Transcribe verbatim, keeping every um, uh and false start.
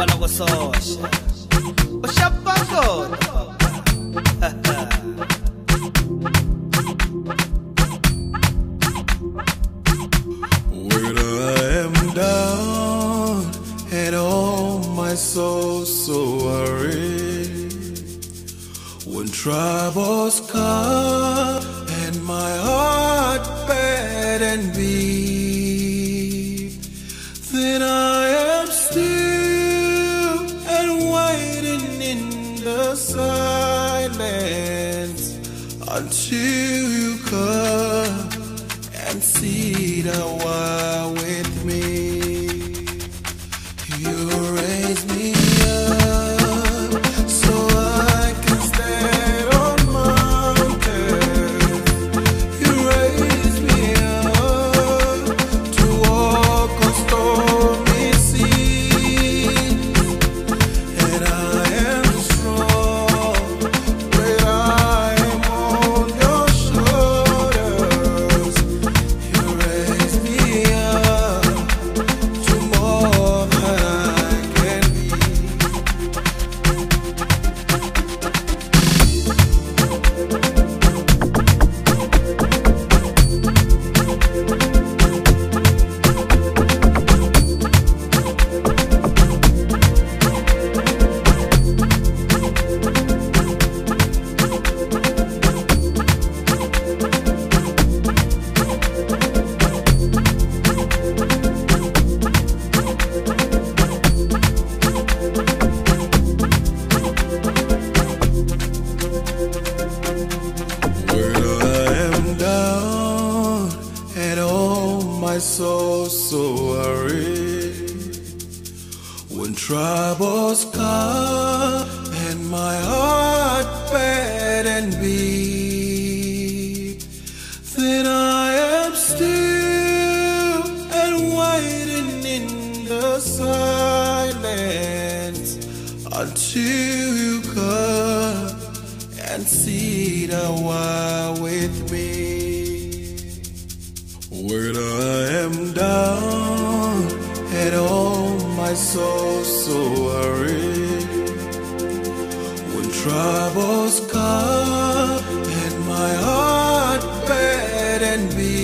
umfana kwesosha ushapagoda. When I am down and all my soul so worried, when troubles come and my heart bad and beat, then I am still and waiting in the silence until you come and sit a while with me. You raise me up so I can stand on mountains. You raise me up to walk on stormy seas, and I am strong when I am on your shoulders. You raise me up to more than I can be. When I am down and all my soul so worried, when troubles come and my heart bad and beat, then I am still and waiting in the silence until you come and sit a while with me. When I am down and all my soul so worried, when troubles come and my heart bad and beat,